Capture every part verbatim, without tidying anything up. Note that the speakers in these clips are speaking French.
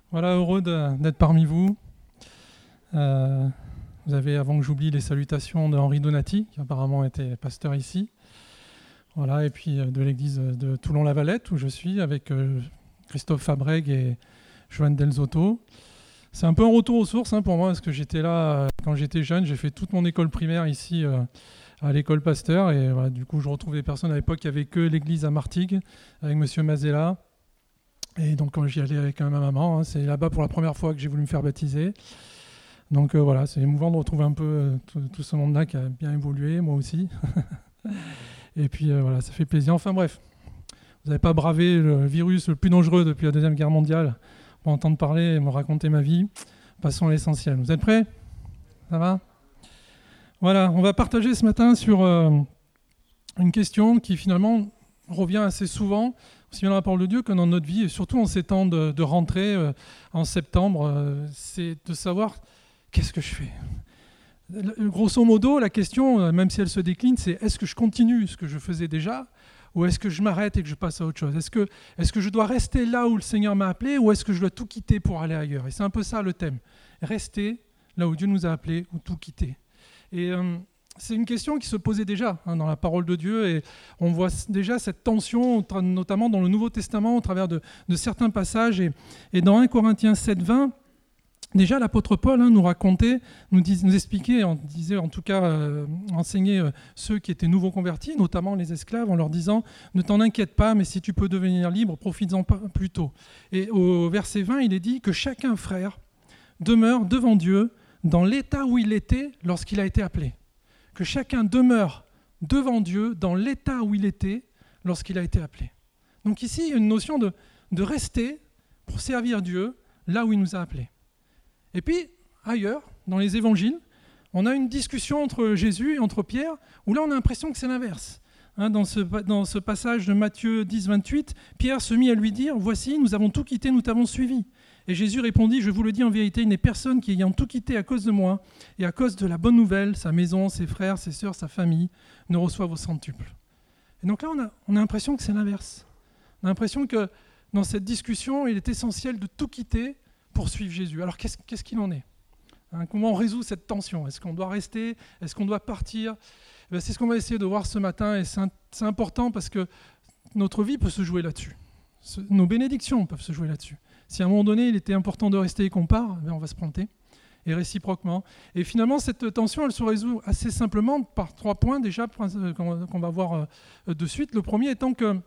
Voilà, heureux de- d'être parmi vous. Euh, vous avez, avant que j'oublie, les salutations de Henri Donati, qui apparemment était pasteur ici. Voilà, et puis euh, de l'église de Toulon-la-Valette, où je suis, avec euh, Christophe Fabreg et Joanne Delzotto. C'est un peu un retour aux sources hein, pour moi, parce que j'étais là euh, quand j'étais jeune. J'ai fait toute mon école primaire ici euh, à l'école Pasteur. Et voilà, du coup, je retrouve des personnes à l'époque qui n'avaient que l'église à Martigues, avec Monsieur Mazella. Et donc, quand j'y allais avec ma maman, hein, c'est là-bas pour la première fois que j'ai voulu me faire baptiser. Donc euh, voilà, c'est émouvant de retrouver un peu euh, tout, tout ce monde-là qui a bien évolué, moi aussi. Et puis euh, voilà, ça fait plaisir. Enfin bref, vous n'avez pas bravé le virus le plus dangereux depuis la Deuxième Guerre mondiale pour entendre parler et me raconter ma vie. Passons à l'essentiel. Vous êtes prêts ? Ça va ? Voilà, on va partager ce matin sur euh, une question qui finalement revient assez souvent, aussi bien dans la parole de Dieu que dans notre vie, et surtout en ces temps de, de rentrée euh, en septembre, euh, c'est de savoir qu'est-ce que je fais. Grosso modo, la question, même si elle se décline, c'est est-ce que je continue ce que je faisais déjà ou est-ce que je m'arrête et que je passe à autre chose ? Est-ce que, est-ce que je dois rester là où le Seigneur m'a appelé ou est-ce que je dois tout quitter pour aller ailleurs ? Et c'est un peu ça le thème. Rester là où Dieu nous a appelés ou tout quitter. Et euh, c'est une question qui se posait déjà hein, dans la parole de Dieu et on voit déjà cette tension, notamment dans le Nouveau Testament, au travers de, de certains passages. Et, et dans un Corinthiens sept, vingt, déjà l'apôtre Paul hein, nous racontait, nous, dis, nous expliquait, on disait en tout cas, euh, enseignait euh, ceux qui étaient nouveaux convertis, notamment les esclaves, en leur disant « Ne t'en inquiète pas, mais si tu peux devenir libre, profites-en plus tôt. » Et au verset vingt, il est dit que chacun, frère, demeure devant Dieu dans l'état où il était lorsqu'il a été appelé. Que chacun demeure devant Dieu dans l'état où il était lorsqu'il a été appelé. Donc ici, il y a une notion de, de rester pour servir Dieu là où il nous a appelés. Et puis, ailleurs, dans les évangiles, on a une discussion entre Jésus et entre Pierre, où là, on a l'impression que c'est l'inverse. Hein, dans, ce, dans ce passage de Matthieu dix, vingt-huit, Pierre se mit à lui dire « Voici, nous avons tout quitté, nous t'avons suivi. » Et Jésus répondit « Je vous le dis en vérité, il n'est personne qui ayant tout quitté à cause de moi, et à cause de la bonne nouvelle, sa maison, ses frères, ses sœurs, sa famille, ne reçoive au centuple. » Et donc là, on a, on a l'impression que c'est l'inverse. On a l'impression que dans cette discussion, il est essentiel de tout quitter pour suivre Jésus. Alors qu'est-ce, qu'est-ce qu'il en est ? Hein, comment on résout cette tension ? Est-ce qu'on doit rester ? Est-ce qu'on doit partir ? Eh bien, c'est ce qu'on va essayer de voir ce matin et c'est, un, c'est important parce que notre vie peut se jouer là-dessus. Ce, nos bénédictions peuvent se jouer là-dessus. Si à un moment donné il était important de rester et qu'on part, eh bien, on va se planter. Et réciproquement. Et finalement, cette tension, elle se résout assez simplement par trois points déjà qu'on, qu'on va voir de suite. Le premier étant que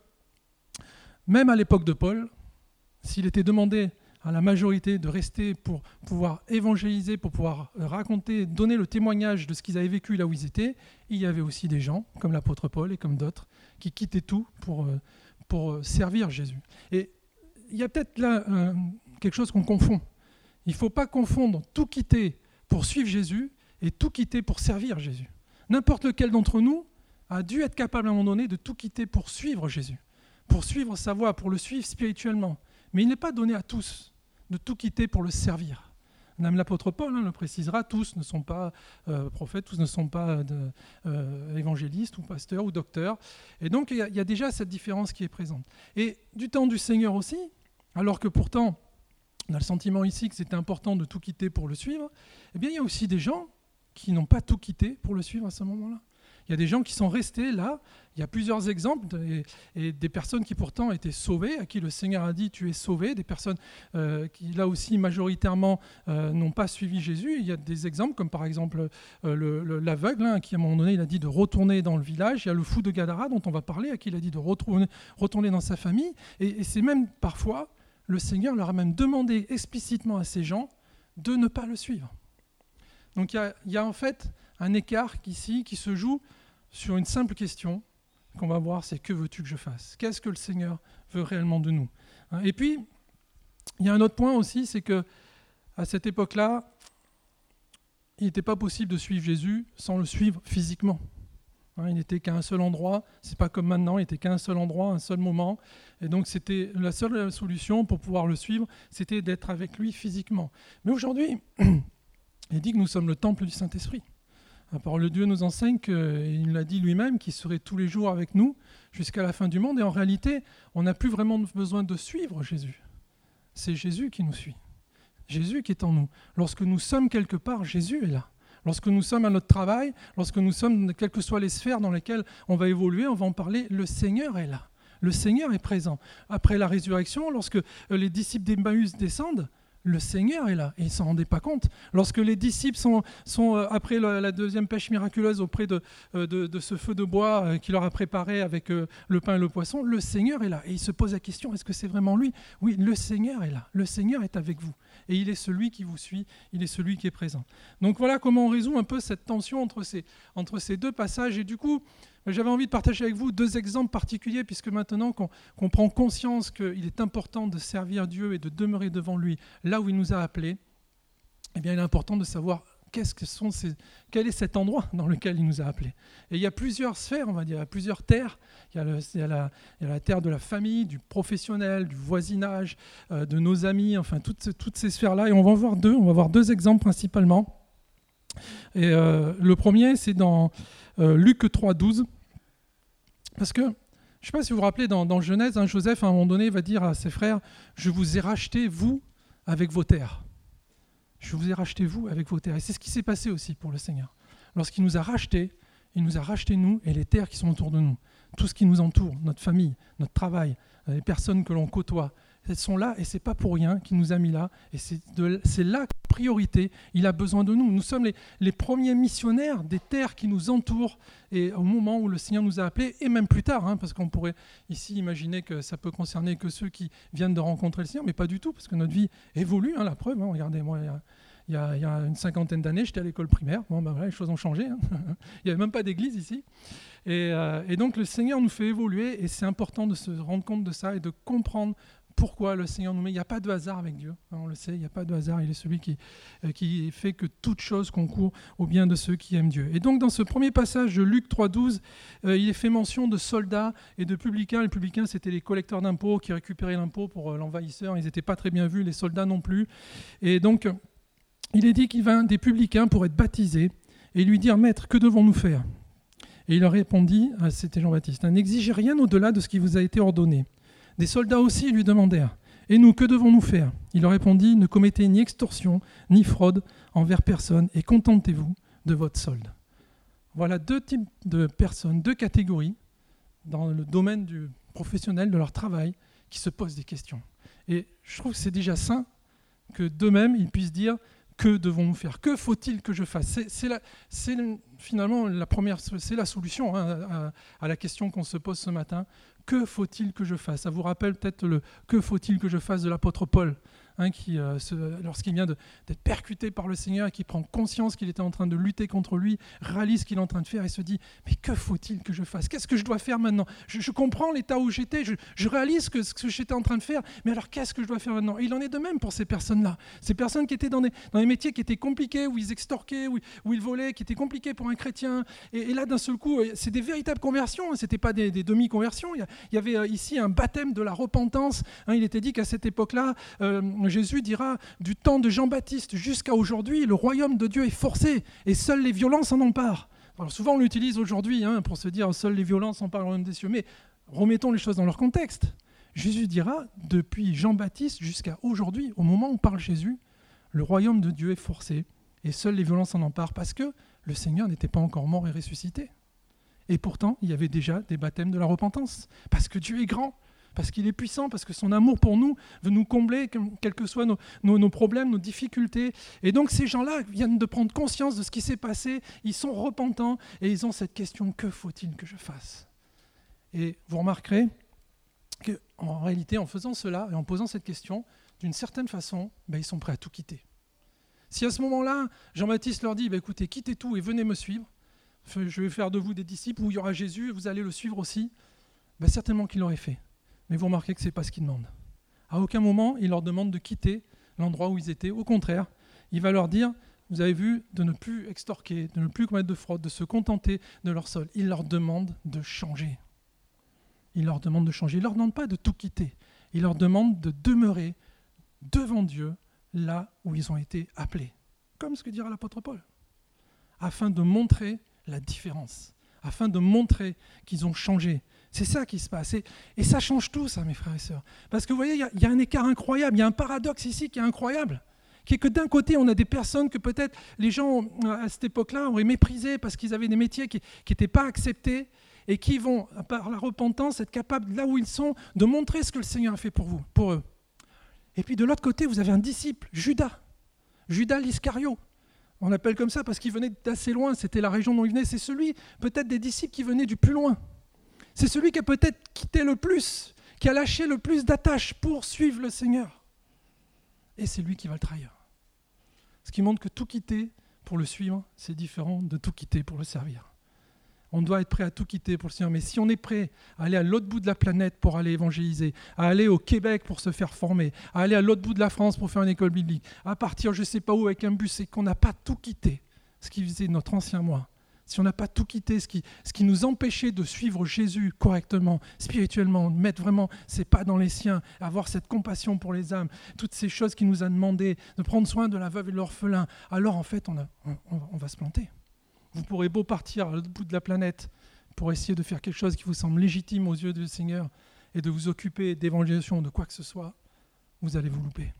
même à l'époque de Paul, s'il était demandé à la majorité de rester pour pouvoir évangéliser, pour pouvoir raconter, donner le témoignage de ce qu'ils avaient vécu là où ils étaient, il y avait aussi des gens, comme l'apôtre Paul et comme d'autres, qui quittaient tout pour, pour servir Jésus. Et il y a peut-être là euh, quelque chose qu'on confond. Il ne faut pas confondre tout quitter pour suivre Jésus et tout quitter pour servir Jésus. N'importe lequel d'entre nous a dû être capable à un moment donné de tout quitter pour suivre Jésus, pour suivre sa voie, pour le suivre spirituellement. Mais il n'est pas donné à tous de tout quitter pour le servir. Même l'apôtre Paul hein, le précisera, tous ne sont pas euh, prophètes, tous ne sont pas de, euh, évangélistes ou pasteurs ou docteurs. Et donc il y, a, il y a déjà cette différence qui est présente. Et du temps du Seigneur aussi, alors que pourtant on a le sentiment ici que c'était important de tout quitter pour le suivre, eh bien il y a aussi des gens qui n'ont pas tout quitté pour le suivre à ce moment-là. Il y a des gens qui sont restés là. Il y a plusieurs exemples et, et des personnes qui pourtant étaient sauvées, à qui le Seigneur a dit « tu es sauvé », des personnes euh, qui là aussi majoritairement euh, n'ont pas suivi Jésus. Il y a des exemples comme par exemple euh, le, le, l'aveugle, hein, qui à un moment donné il a dit de retourner dans le village. Il y a le fou de Gadara dont on va parler, à qui il a dit de retourner, retourner dans sa famille. Et, et c'est même parfois, le Seigneur leur a même demandé explicitement à ces gens de ne pas le suivre. Donc il y a, il y a en fait un écart ici qui se joue sur une simple question qu'on va voir, c'est que veux-tu que je fasse ? Qu'est-ce que le Seigneur veut réellement de nous ? Et puis, il y a un autre point aussi, c'est que à cette époque-là, il n'était pas possible de suivre Jésus sans le suivre physiquement. Il n'était qu'à un seul endroit, c'est pas comme maintenant, il n'était qu'à un seul endroit, un seul moment. Et donc c'était la seule solution pour pouvoir le suivre, c'était d'être avec lui physiquement. Mais aujourd'hui, il dit que nous sommes le temple du Saint-Esprit. La parole de Dieu nous enseigne qu'il l'a dit lui-même, qu'il serait tous les jours avec nous jusqu'à la fin du monde. Et en réalité, on n'a plus vraiment besoin de suivre Jésus. C'est Jésus qui nous suit. Jésus qui est en nous. Lorsque nous sommes quelque part, Jésus est là. Lorsque nous sommes à notre travail, lorsque nous sommes, quelles que soient les sphères dans lesquelles on va évoluer, on va en parler, le Seigneur est là. Le Seigneur est présent. Après la résurrection, lorsque les disciples d'Emmaüs descendent, le Seigneur est là et ils ne s'en rendaient pas compte. Lorsque les disciples sont, sont après la, la deuxième pêche miraculeuse auprès de, de, de ce feu de bois qu'il leur a préparé avec le pain et le poisson, le Seigneur est là. Et ils se posent la question, est-ce que c'est vraiment lui ? Oui, le Seigneur est là. Le Seigneur est avec vous. Et il est celui qui vous suit, il est celui qui est présent. Donc voilà comment on résout un peu cette tension entre ces, entre ces deux passages. Et du coup, j'avais envie de partager avec vous deux exemples particuliers, puisque maintenant qu'on, qu'on prend conscience qu'il est important de servir Dieu et de demeurer devant lui là où il nous a appelés, eh bien, il est important de savoir qu'est-ce que sont ces, quel est cet endroit dans lequel il nous a appelés. Et il y a plusieurs sphères, on va dire, il y a plusieurs terres. Il y a, le, il y a, la, il y a la terre de la famille, du professionnel, du voisinage, euh, de nos amis, enfin toutes, toutes ces sphères-là. Et on va en voir deux, on va voir deux exemples principalement. Et euh, le premier, c'est dans euh, Luc trois, douze. Parce que, je ne sais pas si vous vous rappelez, dans, dans Genèse, hein, Joseph, à un moment donné, va dire à ses frères, « Je vous ai racheté, vous, avec vos terres. » Je vous ai racheté, vous, avec vos terres. Et c'est ce qui s'est passé aussi pour le Seigneur. Lorsqu'il nous a rachetés, il nous a racheté, nous, et les terres qui sont autour de nous. Tout ce qui nous entoure, notre famille, notre travail, les personnes que l'on côtoie, elles sont là et ce n'est pas pour rien qu'il nous a mis là. Et c'est, de, c'est là qu'en priorité, il a besoin de nous. Nous sommes les, les premiers missionnaires des terres qui nous entourent et au moment où le Seigneur nous a appelés, et même plus tard, hein, parce qu'on pourrait ici imaginer que ça peut concerner que ceux qui viennent de rencontrer le Seigneur, mais pas du tout, parce que notre vie évolue, hein, la preuve. Hein, regardez, moi, il y a, il y a, il y a une cinquantaine d'années, j'étais à l'école primaire. Bon, ben voilà, les choses ont changé. Hein. Il n'y avait même pas d'église ici. Et, euh, et donc, le Seigneur nous fait évoluer, et c'est important de se rendre compte de ça et de comprendre pourquoi le Seigneur nous met. Il n'y a pas de hasard avec Dieu, on le sait, il n'y a pas de hasard. Il est celui qui, euh, qui fait que toute chose concourt au bien de ceux qui aiment Dieu. Et donc dans ce premier passage de Luc trois douze, euh, il est fait mention de soldats et de publicains. Les publicains, c'était les collecteurs d'impôts qui récupéraient l'impôt pour euh, l'envahisseur. Ils n'étaient pas très bien vus, les soldats non plus. Et donc, il est dit qu'il vint des publicains pour être baptisés et lui dire « Maître, que devons-nous faire ?» Et il leur répondit, ah, c'était Jean-Baptiste, « N'exigez rien au-delà de ce qui vous a été ordonné. » Des soldats aussi lui demandèrent « Et nous, que devons-nous faire ?» Il leur répondit « Ne commettez ni extorsion, ni fraude envers personne, et contentez-vous de votre solde. » Voilà deux types de personnes, deux catégories dans le domaine du professionnel, de leur travail, qui se posent des questions. Et je trouve que c'est déjà sain que d'eux-mêmes, ils puissent dire « Que devons-nous faire ? Que faut-il que je fasse ?» C'est, c'est, la, c'est finalement la première, c'est la solution hein, à, à la question qu'on se pose ce matin. Que faut-il que je fasse ? Ça vous rappelle peut-être le « que faut-il que je fasse » de l'apôtre Paul, hein, qui, euh, se, lorsqu'il vient de, d'être percuté par le Seigneur et qui prend conscience qu'il était en train de lutter contre lui, réalise ce qu'il est en train de faire et se dit « Mais que faut-il que je fasse ? Qu'est-ce que je dois faire maintenant ? je, je comprends l'état où j'étais, je, je réalise que, ce que j'étais en train de faire, mais alors qu'est-ce que je dois faire maintenant ?» Et il en est de même pour ces personnes-là. Ces personnes qui étaient dans des, dans des métiers qui étaient compliqués, où ils extorquaient, où, où ils volaient, qui étaient compliqués pour un chrétien. Et, et là, d'un seul coup, c'est des véritables conversions, hein, ce n'était pas des, des demi-conversions. Il y, a, il y avait euh, ici un baptême de la repentance. Hein, il était dit qu'à cette époque-là, euh, Jésus dira « Du temps de Jean-Baptiste jusqu'à aujourd'hui, le royaume de Dieu est forcé et seules les violences en emparent. » Alors souvent, on l'utilise aujourd'hui hein, pour se dire « Seules les violences emparent le royaume des cieux ». Mais remettons les choses dans leur contexte. Jésus dira « Depuis Jean-Baptiste jusqu'à aujourd'hui, au moment où parle Jésus, le royaume de Dieu est forcé et seules les violences en emparent. » Parce que le Seigneur n'était pas encore mort et ressuscité. Et pourtant, il y avait déjà des baptêmes de la repentance. Parce que Dieu est grand, parce qu'il est puissant, parce que son amour pour nous veut nous combler, quels que soient nos, nos, nos problèmes, nos difficultés. Et donc ces gens-là viennent de prendre conscience de ce qui s'est passé, ils sont repentants et ils ont cette question, que faut-il que je fasse ? Et vous remarquerez qu'en réalité, en faisant cela et en posant cette question, d'une certaine façon, ben, ils sont prêts à tout quitter. Si à ce moment-là, Jean-Baptiste leur dit, ben, écoutez, quittez tout et venez me suivre, je vais faire de vous des disciples où il y aura Jésus et vous allez le suivre aussi, ben, certainement qu'il l'aurait fait. Mais vous remarquez que ce n'est pas ce qu'il demande. À aucun moment, il leur demande de quitter l'endroit où ils étaient. Au contraire, il va leur dire, vous avez vu, de ne plus extorquer, de ne plus commettre de fraude, de se contenter de leur sol. Il leur demande de changer. Il leur demande de changer. Il ne leur demande pas de tout quitter. Il leur demande de demeurer devant Dieu, là où ils ont été appelés. Comme ce que dira l'apôtre Paul. Afin de montrer la différence. Afin de montrer qu'ils ont changé. C'est ça qui se passe. Et, et ça change tout, ça, mes frères et sœurs. Parce que vous voyez, il y, y a un écart incroyable, il y a un paradoxe ici qui est incroyable. qui est que d'un côté, on a des personnes que peut-être les gens à cette époque-là auraient méprisées parce qu'ils avaient des métiers qui n'étaient pas acceptés et qui vont, par la repentance, être capables, là où ils sont, de montrer ce que le Seigneur a fait pour vous, pour eux. Et puis de l'autre côté, vous avez un disciple, Judas, Judas l'Iscario. On l'appelle comme ça parce qu'il venait d'assez loin, c'était la région dont il venait. C'est celui, peut-être des disciples qui venaient du plus loin. C'est celui qui a peut-être quitté le plus, qui a lâché le plus d'attaches pour suivre le Seigneur. Et c'est lui qui va le trahir. Ce qui montre que tout quitter pour le suivre, c'est différent de tout quitter pour le servir. On doit être prêt à tout quitter pour le Seigneur. Mais si on est prêt à aller à l'autre bout de la planète pour aller évangéliser, à aller au Québec pour se faire former, à aller à l'autre bout de la France pour faire une école biblique, à partir je ne sais pas où avec un bus, c'est qu'on n'a pas tout quitté, ce qui faisait notre ancien moi. Si on n'a pas tout quitté, ce qui, ce qui nous empêchait de suivre Jésus correctement, spirituellement, mettre vraiment ses pas dans les siens, avoir cette compassion pour les âmes, toutes ces choses qu'il nous a demandé, de prendre soin de la veuve et de l'orphelin, alors en fait on, a, on, on va se planter. Vous pourrez beau partir à l'autre bout de la planète pour essayer de faire quelque chose qui vous semble légitime aux yeux du Seigneur et de vous occuper d'évangélisation, de quoi que ce soit, vous allez vous louper.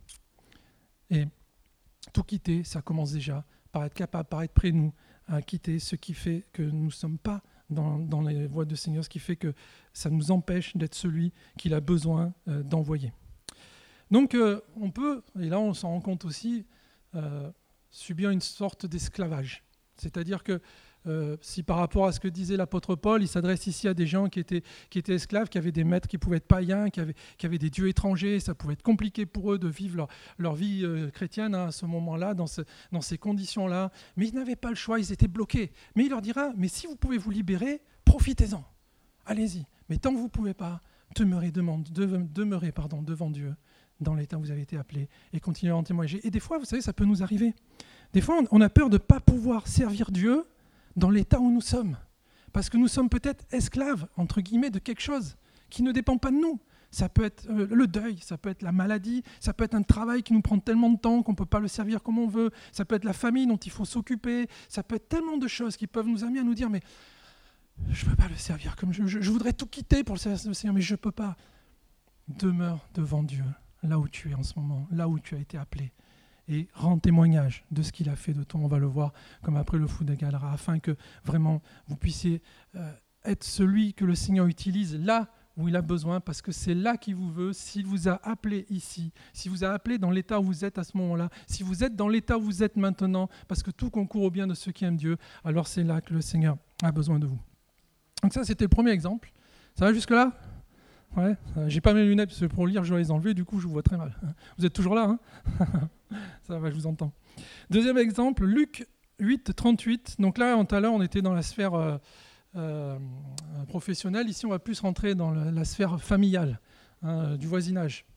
Et tout quitter, ça commence déjà par être capable, par être prêt, nous, à quitter ce qui fait que nous ne sommes pas dans, dans les voies du Seigneur, ce qui fait que ça nous empêche d'être celui qu'il a besoin euh, d'envoyer. Donc euh, on peut, et là on s'en rend compte aussi, euh, subir une sorte d'esclavage. C'est-à-dire que euh, si par rapport à ce que disait l'apôtre Paul, il s'adresse ici à des gens qui étaient, qui étaient esclaves, qui avaient des maîtres qui pouvaient être païens, qui avaient, qui avaient des dieux étrangers, ça pouvait être compliqué pour eux de vivre leur, leur vie euh, chrétienne hein, à ce moment-là, dans, ce, dans ces conditions-là. Mais ils n'avaient pas le choix, ils étaient bloqués. Mais il leur dira, mais si vous pouvez vous libérer, profitez-en, allez-y. Mais tant que vous ne pouvez pas, demeurez, demande, demeurez pardon, devant Dieu, dans l'état où vous avez été appelés, et continuez à en témoigner. Et des fois, vous savez, ça peut nous arriver. Des fois, on a peur de ne pas pouvoir servir Dieu dans l'état où nous sommes. Parce que nous sommes peut-être esclaves, entre guillemets, de quelque chose qui ne dépend pas de nous. Ça peut être euh, le deuil, ça peut être la maladie, ça peut être un travail qui nous prend tellement de temps qu'on ne peut pas le servir comme on veut, ça peut être la famille dont il faut s'occuper, ça peut être tellement de choses qui peuvent nous amener à nous dire « mais je ne peux pas le servir comme je, je, je voudrais tout quitter pour le servir, le Seigneur, mais je ne peux pas. » Demeure devant Dieu, là où tu es en ce moment, là où tu as été appelé. Et rends témoignage de ce qu'il a fait de toi. On va le voir comme après le fou de Gadara, afin que vraiment vous puissiez euh, être celui que le Seigneur utilise là où il a besoin, parce que c'est là qu'il vous veut, s'il vous a appelé ici, s'il vous a appelé dans l'état où vous êtes à ce moment-là, si vous êtes dans l'état où vous êtes maintenant, parce que tout concourt au bien de ceux qui aiment Dieu, alors c'est là que le Seigneur a besoin de vous. Donc ça, c'était le premier exemple. Ça va jusque-là ? Ouais, euh, j'ai pas mes lunettes parce que pour lire je dois les enlever, du coup je vous vois très mal. Vous êtes toujours là, hein ? Ça va, je vous entends. Deuxième exemple, Luc huit, trente-huit. Donc là, tout à l'heure, on était dans la sphère euh, euh, professionnelle. Ici, on va plus rentrer dans la, la sphère familiale, hein, du voisinage.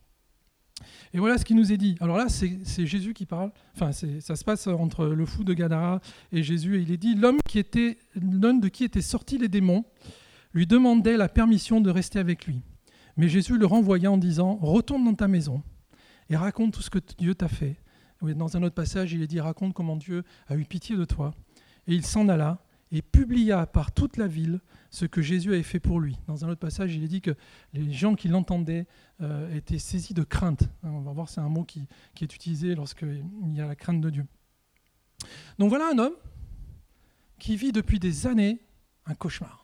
Et voilà ce qui nous est dit. Alors là, c'est, c'est Jésus qui parle. Enfin, c'est, ça se passe entre le fou de Gadara et Jésus. Et il est dit, l'homme, qui était, l'homme de qui étaient sortis les démons lui demandait la permission de rester avec lui. Mais Jésus le renvoya en disant « Retourne dans ta maison et raconte tout ce que Dieu t'a fait. » Dans un autre passage, il est dit « Raconte comment Dieu a eu pitié de toi. » Et il s'en alla et publia par toute la ville ce que Jésus avait fait pour lui. Dans un autre passage, il est dit que les gens qui l'entendaient euh, étaient saisis de crainte. On va voir, c'est un mot qui, qui est utilisé lorsqu'il y a la crainte de Dieu. Donc voilà un homme qui vit depuis des années un cauchemar.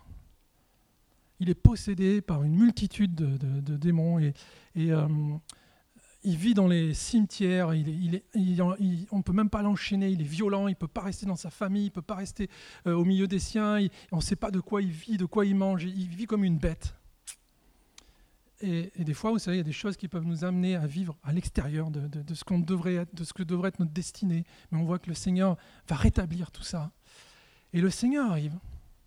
Il est possédé par une multitude de, de, de démons et, et euh, il vit dans les cimetières, il est, il est, il, il, on ne peut même pas l'enchaîner, il est violent, il ne peut pas rester dans sa famille, il ne peut pas rester euh, au milieu des siens, il, on ne sait pas de quoi il vit, de quoi il mange, il vit comme une bête. Et, et des fois, vous savez, il y a des choses qui peuvent nous amener à vivre à l'extérieur de, de, de ce qu'on devrait être, de ce que devrait être notre destinée, mais on voit que le Seigneur va rétablir tout ça. Et le Seigneur arrive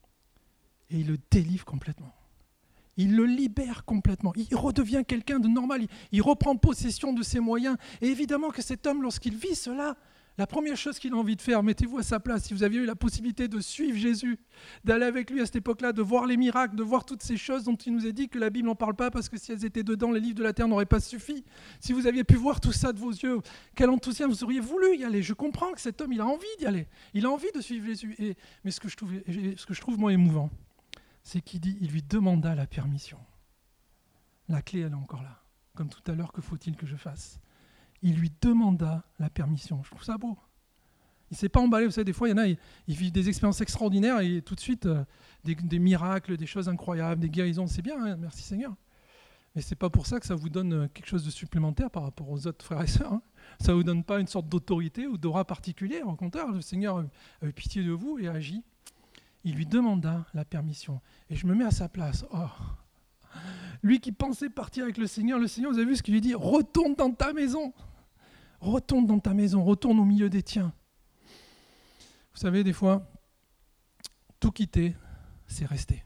et il le délivre complètement. Il le libère complètement. Il redevient quelqu'un de normal. Il, il reprend possession de ses moyens. Et évidemment que cet homme, lorsqu'il vit cela, la première chose qu'il a envie de faire, mettez-vous à sa place, si vous aviez eu la possibilité de suivre Jésus, d'aller avec lui à cette époque-là, de voir les miracles, de voir toutes ces choses dont il nous a dit que la Bible n'en parle pas parce que si elles étaient dedans, les livres de la terre n'auraient pas suffi. Si vous aviez pu voir tout ça de vos yeux, quel enthousiasme vous auriez voulu y aller. Je comprends que cet homme, il a envie d'y aller. Il a envie de suivre Jésus. Et, mais ce que, je trouve, ce que je trouve, moi, émouvant, c'est qu'il dit, il lui demanda la permission. La clé, elle est encore là. Comme tout à l'heure, que faut-il que je fasse ? il lui demanda la permission. Je trouve ça beau. Il ne s'est pas emballé. Vous savez, des fois, il y en a, ils, ils vivent des expériences extraordinaires et tout de suite, euh, des, des miracles, des choses incroyables, des guérisons. C'est bien, hein, merci Seigneur. Mais ce n'est pas pour ça que ça vous donne quelque chose de supplémentaire par rapport aux autres frères et sœurs. Hein. Ça ne vous donne pas une sorte d'autorité ou d'aura particulière. Au contraire, le Seigneur a eu pitié de vous et agit. Il lui demanda la permission. Et je me mets à sa place. Oh. Lui qui pensait partir avec le Seigneur, le Seigneur, vous avez vu ce qu'il lui dit ? Retourne dans ta maison. Retourne dans ta maison. Retourne au milieu des tiens. Vous savez, des fois, tout quitter, c'est rester.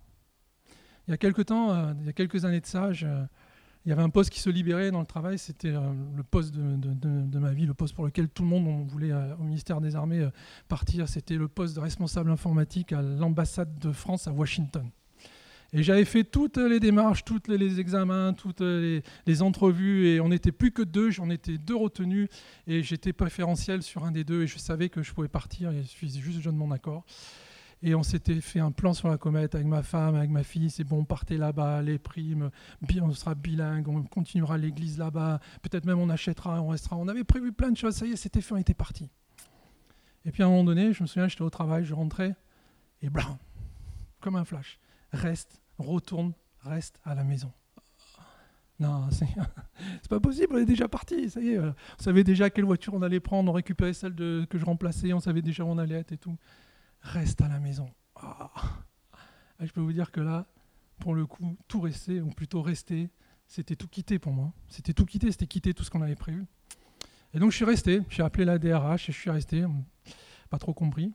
Il y a quelques temps, euh, il y a quelques années de ça, je, il y avait un poste qui se libérait dans le travail. C'était euh, le poste de, de, de, de ma vie, le poste pour lequel tout le monde on voulait euh, au ministère des Armées euh, partir. C'était le poste de responsable informatique à l'ambassade de France à Washington. Et j'avais fait toutes les démarches, tous les examens, toutes les, les entrevues, et on n'était plus que deux, j'en étais deux retenus, et j'étais préférentiel sur un des deux, et je savais que je pouvais partir, et je suis juste je donne mon accord. Et on s'était fait un plan sur la comète avec ma femme, avec ma fille, c'est bon, on partait là-bas, les primes, on sera bilingue, on continuera l'église là-bas, peut-être même on achètera, on restera. On avait prévu plein de choses, ça y est, c'était fait, on était parti. Et puis à un moment donné, je me souviens, j'étais au travail, je rentrais, et blam, comme un flash, reste, retourne, reste à la maison. Non, c'est, c'est pas possible, on est déjà parti, ça y est. On savait déjà quelle voiture on allait prendre, on récupérait celle de, que je remplaçais, on savait déjà où on allait être et tout. Reste à la maison. Oh. Je peux vous dire que là, pour le coup, tout rester, ou plutôt rester, c'était tout quitter pour moi. C'était tout quitter, c'était quitter tout ce qu'on avait prévu. Et donc je suis resté, j'ai appelé la D R H et je suis resté, pas trop compris.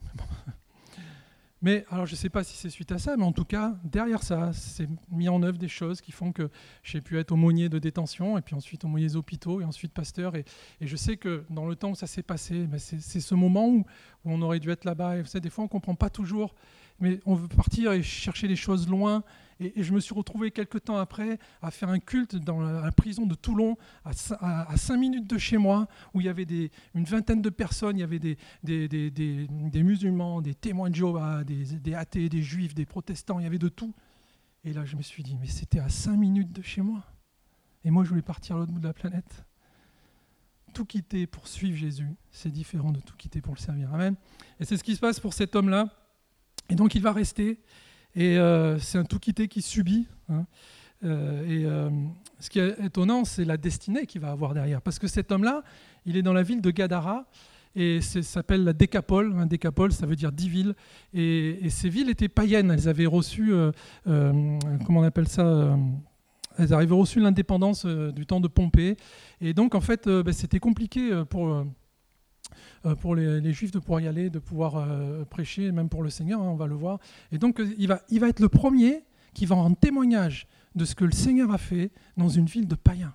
Mais alors je ne sais pas si c'est suite à ça, mais en tout cas, derrière ça, c'est mis en œuvre des choses qui font que j'ai pu être aumônier de détention, et puis ensuite aumônier des hôpitaux, et ensuite pasteur. Et, et je sais que dans le temps où ça s'est passé, ben c'est, c'est ce moment où, où on aurait dû être là-bas. Et vous savez, des fois, on ne comprend pas toujours, mais on veut partir et chercher des choses loin. Et, et je me suis retrouvé quelques temps après à faire un culte dans la, la prison de Toulon, à, à, à cinq minutes de chez moi, où il y avait des, une vingtaine de personnes, il y avait des, des, des, des, des musulmans, des témoins de Jéhovah, des, des athées, des juifs, des protestants, il y avait de tout. Et là, je me suis dit, mais c'était à cinq minutes de chez moi. Et moi, je voulais partir à l'autre bout de la planète. Tout quitter pour suivre Jésus, c'est différent de tout quitter pour le servir. Amen. Et c'est ce qui se passe pour cet homme-là. Et donc, il va rester. Et euh, c'est un tout quitter qui subit. Hein. Euh, et euh, ce qui est étonnant, c'est la destinée qu'il va avoir derrière. Parce que cet homme-là, il est dans la ville de Gadara, et ça s'appelle la Décapole. Un Décapole, ça veut dire dix villes. Et, et ces villes étaient païennes. Elles avaient reçu, euh, euh, comment on appelle ça euh, elles avaient reçu l'indépendance euh, du temps de Pompée. Et donc, en fait, euh, ben, c'était compliqué pour... Euh, pour les, les Juifs de pouvoir y aller, de pouvoir euh, prêcher, même pour le Seigneur, hein, on va le voir. Et donc, il va, il va être le premier qui va rendre témoignage de ce que le Seigneur a fait dans une ville de païens.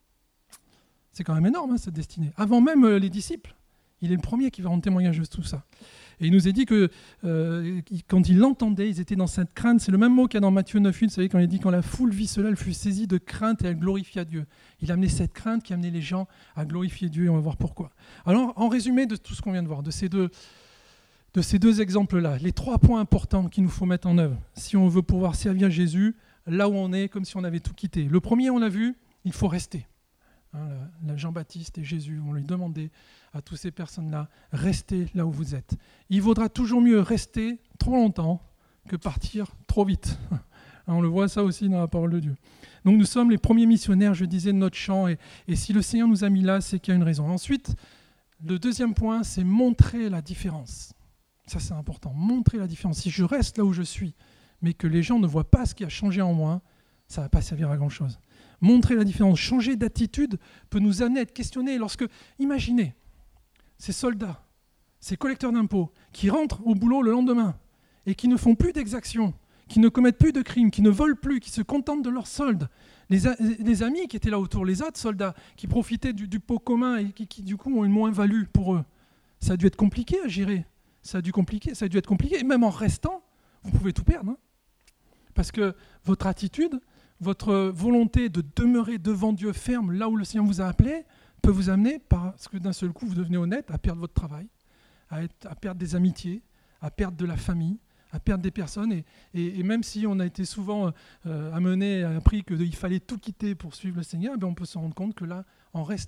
C'est quand même énorme, hein, cette destinée. Avant même euh, les disciples, il est le premier qui va rendre témoignage de tout ça. Et il nous est dit que euh, quand ils l'entendaient, ils étaient dans cette crainte. C'est le même mot qu'il y a dans Matthieu neuf huit, vous savez, quand il dit « Quand la foule vit cela, elle fut saisie de crainte et elle glorifia Dieu ». Il a amené cette crainte qui a amené les gens à glorifier Dieu, et on va voir pourquoi. Alors, en résumé de tout ce qu'on vient de voir, de ces deux, de ces deux exemples-là, les trois points importants qu'il nous faut mettre en œuvre, si on veut pouvoir servir Jésus, là où on est, comme si on avait tout quitté. Le premier, on l'a vu, il faut rester. Hein, Jean-Baptiste et Jésus vont lui demander à toutes ces personnes-là, restez là où vous êtes. Il vaudra toujours mieux rester trop longtemps que partir trop vite. On le voit ça aussi dans la parole de Dieu. Donc nous sommes les premiers missionnaires, je disais, de notre champ, et, et si le Seigneur nous a mis là, c'est qu'il y a une raison. Ensuite, le deuxième point, c'est montrer la différence. Ça, c'est important, montrer la différence. Si je reste là où je suis, mais que les gens ne voient pas ce qui a changé en moi, ça ne va pas servir à grand-chose. Montrer la différence, changer d'attitude peut nous amener à être questionnés. Lorsque, imaginez, ces soldats, ces collecteurs d'impôts, qui rentrent au boulot le lendemain et qui ne font plus d'exactions, qui ne commettent plus de crimes, qui ne volent plus, qui se contentent de leur solde. Les, a, les amis qui étaient là autour, les autres soldats qui profitaient du, du pot commun et qui, qui du coup ont une moins-value pour eux. Ça a dû être compliqué à gérer. Ça a dû, compliqué, ça a dû être compliqué. Et même en restant, vous pouvez tout perdre. Hein, parce que votre attitude, votre volonté de demeurer devant Dieu ferme, là où le Seigneur vous a appelé, peut vous amener, parce que d'un seul coup, vous devenez honnête, à perdre votre travail, à, être, à perdre des amitiés, à perdre de la famille, à perdre des personnes. Et, et, et même si on a été souvent euh, amené, appris qu'il fallait tout quitter pour suivre le Seigneur, eh bien on peut se rendre compte que là, en restant,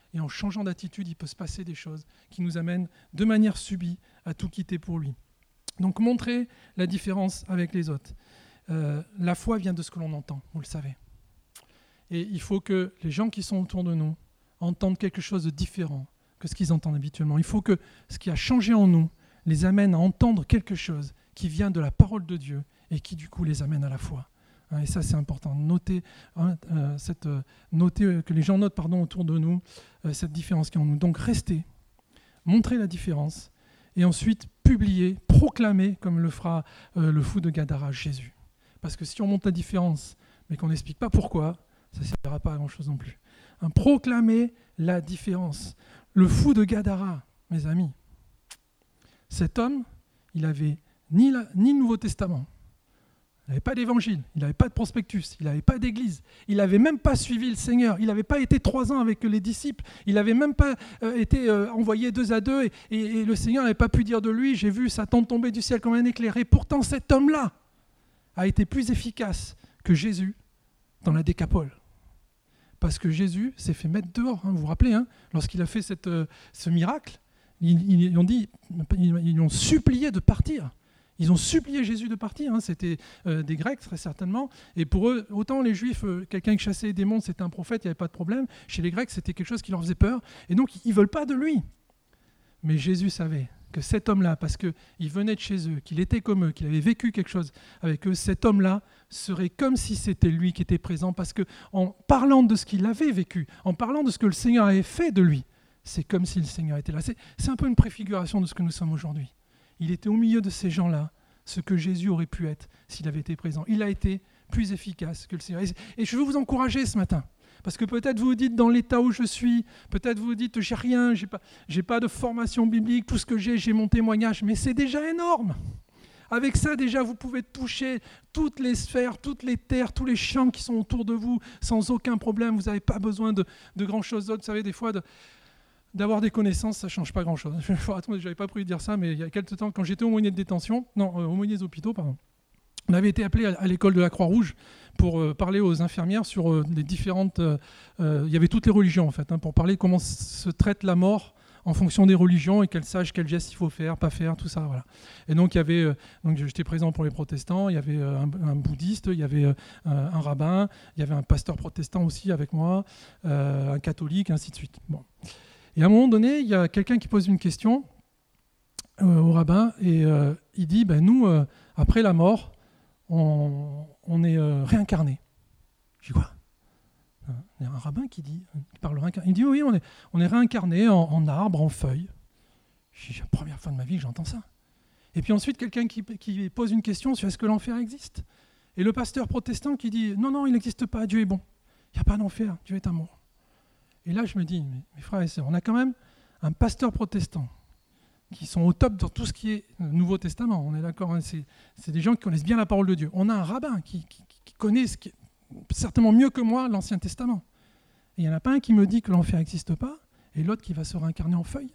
Et en changeant d'attitude, il peut se passer des choses qui nous amènent de manière subie à tout quitter pour lui. Donc montrer la différence avec les autres. Euh, la foi vient de ce que l'on entend, vous le savez. Et il faut que les gens qui sont autour de nous entendent quelque chose de différent que ce qu'ils entendent habituellement. Il faut que ce qui a changé en nous les amène à entendre quelque chose qui vient de la parole de Dieu et qui du coup les amène à la foi. Et ça c'est important, noter, hein, euh, cette, euh, noter euh, que les gens notent pardon, autour de nous euh, cette différence qui est en nous. Donc rester, montrer la différence et ensuite publier, proclamer comme le fera euh, le fou de Gadara, Jésus. Parce que si on montre la différence mais qu'on n'explique pas pourquoi, ça ne servira pas à grand-chose non plus. Hein, proclamer la différence. Le fou de Gadara, mes amis, cet homme, il n'avait ni, la, ni le Nouveau Testament, il n'avait pas d'évangile, il n'avait pas de prospectus, il n'avait pas d'église, il n'avait même pas suivi le Seigneur, il n'avait pas été trois ans avec les disciples, il n'avait même pas euh, été euh, envoyé deux à deux et, et, et le Seigneur n'avait pas pu dire de lui, j'ai vu Satan tomber du ciel comme un éclair. Et pourtant cet homme-là a été plus efficace que Jésus dans la décapole. Parce que Jésus s'est fait mettre dehors, hein, vous vous rappelez, hein, lorsqu'il a fait cette, euh, ce miracle, ils, ils, ont dit, ils, ils ont supplié de partir. Ils ont supplié Jésus de partir, hein, c'était euh, des Grecs très certainement, et pour eux, autant les Juifs, euh, quelqu'un qui chassait les démons, c'était un prophète, il n'y avait pas de problème, chez les Grecs, c'était quelque chose qui leur faisait peur, et donc ils ne veulent pas de lui. Mais Jésus savait que cet homme-là, parce qu'il venait de chez eux, qu'il était comme eux, qu'il avait vécu quelque chose avec eux, cet homme-là serait comme si c'était lui qui était présent, parce qu'en parlant de ce qu'il avait vécu, en parlant de ce que le Seigneur avait fait de lui, c'est comme si le Seigneur était là. C'est, c'est un peu une préfiguration de ce que nous sommes aujourd'hui. Il était au milieu de ces gens-là, ce que Jésus aurait pu être s'il avait été présent. Il a été plus efficace que le Seigneur. Et je veux vous encourager ce matin, parce que peut-être vous vous dites dans l'état où je suis, peut-être vous vous dites j'ai rien, j'ai pas, j'ai pas de formation biblique, tout ce que j'ai, j'ai mon témoignage, mais c'est déjà énorme. Avec ça, déjà, vous pouvez toucher toutes les sphères, toutes les terres, tous les champs qui sont autour de vous sans aucun problème. Vous n'avez pas besoin de, de grand-chose d'autre. Vous savez, des fois, de, d'avoir des connaissances, ça ne change pas grand-chose. Je n'avais pas prévu de dire ça, mais il y a quelques temps, quand j'étais aumônier de détention, non, euh, aumônier des hôpitaux, pardon, on avait été appelé à, à l'école de la Croix-Rouge pour euh, parler aux infirmières sur euh, les différentes... Euh, euh, il y avait toutes les religions, en fait, hein, pour parler comment se traite la mort en fonction des religions et qu'elles sachent quel geste il faut faire, pas faire, tout ça, voilà. Et donc, il y avait, euh, donc j'étais présent pour les protestants, il y avait euh, un, un bouddhiste, il y avait euh, un rabbin, il y avait un pasteur protestant aussi avec moi, euh, un catholique, ainsi de suite. Bon. Et à un moment donné, il y a quelqu'un qui pose une question euh, au rabbin et euh, il dit, ben, nous, euh, après la mort, on, on est euh, réincarné. Je dis quoi ? Il y a un rabbin qui dit, qui parle réincarné. Il dit oui, on est, on est réincarné en, en arbre, en feuille. C'est la première fois de ma vie que j'entends ça. Et puis ensuite, quelqu'un qui, qui pose une question sur est-ce que l'enfer existe ? Et le pasteur protestant qui dit non, non, il n'existe pas, Dieu est bon. Il n'y a pas d'enfer, Dieu est amour. Et là, je me dis, mes, mes frères et sœurs, on a quand même un pasteur protestant qui sont au top dans tout ce qui est Nouveau Testament. On est d'accord, hein, c'est, c'est des gens qui connaissent bien la parole de Dieu. On a un rabbin qui, qui, qui connaît ce qui est certainement mieux que moi l'Ancien Testament. Et il n'y en a pas un qui me dit que l'enfer n'existe pas et l'autre qui va se réincarner en feuille.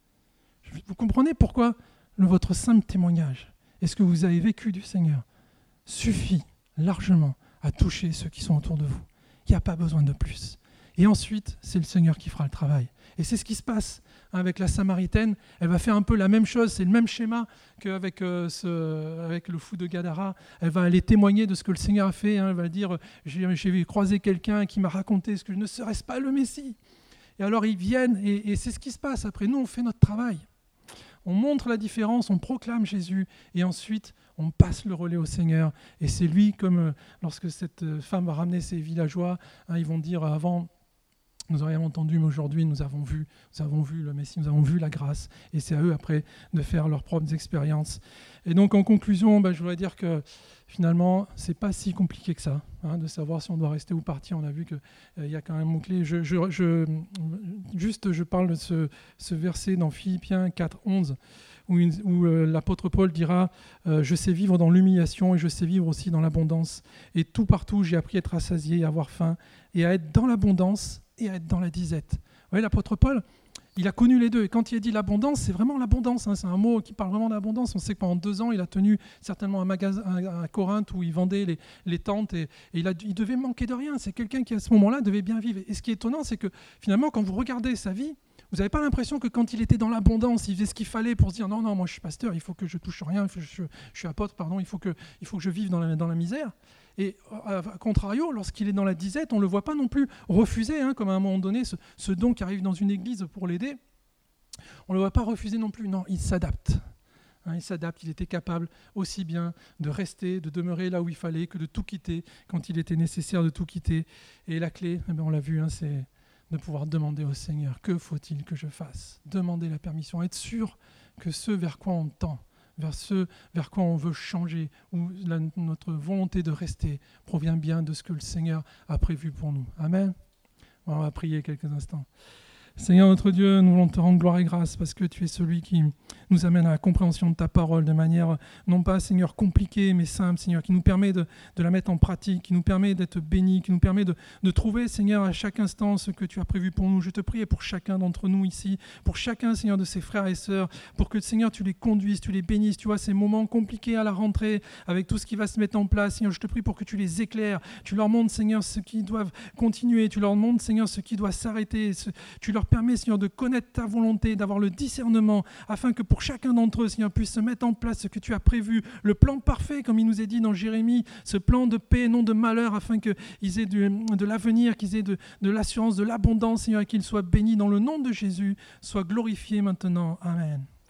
Vous comprenez pourquoi le, votre simple témoignage et ce que vous avez vécu du Seigneur suffit largement à toucher ceux qui sont autour de vous. Il n'y a pas besoin de plus. Et ensuite, c'est le Seigneur qui fera le travail. Et c'est ce qui se passe avec la Samaritaine. Elle va faire un peu la même chose, c'est le même schéma qu'avec euh, ce, avec le fou de Gadara. Elle va aller témoigner de ce que le Seigneur a fait. Hein. Elle va dire, j'ai, j'ai croisé quelqu'un qui m'a raconté ce que ne serait-ce pas le Messie. Et alors ils viennent, et, et c'est ce qui se passe. Après, nous, on fait notre travail. On montre la différence, on proclame Jésus, et ensuite, on passe le relais au Seigneur. Et c'est lui, comme euh, lorsque cette femme va ramener ses villageois, hein, ils vont dire avant... Nous aurions entendu, mais aujourd'hui, nous avons vu, nous avons vu le Messie, nous avons vu la grâce. Et c'est à eux, après, de faire leurs propres expériences. Et donc, en conclusion, ben, je voudrais dire que, finalement, ce n'est pas si compliqué que ça, hein, de savoir si on doit rester ou partir. On a vu qu'il euh, y a quand même un mot-clé. Je, je, je, juste, je parle de ce, ce verset dans Philippiens quatre, onze, où, une, où euh, l'apôtre Paul dira euh, « Je sais vivre dans l'humiliation et je sais vivre aussi dans l'abondance. Et tout partout, j'ai appris à être rassasié, à avoir faim et à être dans l'abondance et à être dans la disette. voyez, l'apôtre Paul, il a connu les deux. Et quand il a dit l'abondance, c'est vraiment l'abondance. Hein. C'est un mot qui parle vraiment d'abondance. On sait que pendant deux ans, il a tenu certainement un magasin à Corinthe où il vendait les, les tentes et, et il, a, il devait manquer de rien. C'est quelqu'un qui, à ce moment-là, devait bien vivre. Et ce qui est étonnant, c'est que finalement, quand vous regardez sa vie, vous n'avez pas l'impression que quand il était dans l'abondance, il faisait ce qu'il fallait pour se dire non, non, moi je suis pasteur, il faut que je touche rien, je, je, je suis apôtre, pardon, il faut que, il faut que je vive dans la, dans la misère. Et à contrario, lorsqu'il est dans la disette, on ne le voit pas non plus refuser, hein, comme à un moment donné, ce, ce don qui arrive dans une église pour l'aider. On ne le voit pas refuser non plus, non, il s'adapte. Hein, il s'adapte, il était capable aussi bien de rester, de demeurer là où il fallait, que de tout quitter quand il était nécessaire de tout quitter. Et la clé, eh bien, on l'a vu, hein, c'est de pouvoir demander au Seigneur, que faut-il que je fasse ? Demander la permission, être sûr que ce vers quoi on tend, vers ce vers quoi on veut changer, où la, notre volonté de rester provient bien de ce que le Seigneur a prévu pour nous. Amen. Bon, on va prier quelques instants. Seigneur notre Dieu, nous voulons te rendre gloire et grâce parce que tu es celui qui nous amène à la compréhension de ta parole de manière, non pas, Seigneur, compliquée, mais simple, Seigneur, qui nous permet de, de la mettre en pratique, qui nous permet d'être bénis, qui nous permet de, de trouver, Seigneur, à chaque instant ce que tu as prévu pour nous. Je te prie pour chacun d'entre nous ici, pour chacun, Seigneur, de ses frères et sœurs, pour que, Seigneur, tu les conduises, tu les bénisses, tu vois, ces moments compliqués à la rentrée, avec tout ce qui va se mettre en place, Seigneur, je te prie pour que tu les éclaires, tu leur montres, Seigneur, ce qui doivent continuer, tu leur montres, Seigneur, ce qui doit s'arrêter, ce, tu leur permet, Seigneur, de connaître ta volonté, d'avoir le discernement, afin que pour chacun d'entre eux, Seigneur, puisse se mettre en place ce que tu as prévu, le plan parfait, comme il nous est dit dans Jérémie, ce plan de paix, non de malheur, afin qu'ils aient du, de l'avenir, qu'ils aient de, de l'assurance, de l'abondance, Seigneur, et qu'ils soient bénis dans le nom de Jésus, soient glorifiés maintenant. Amen.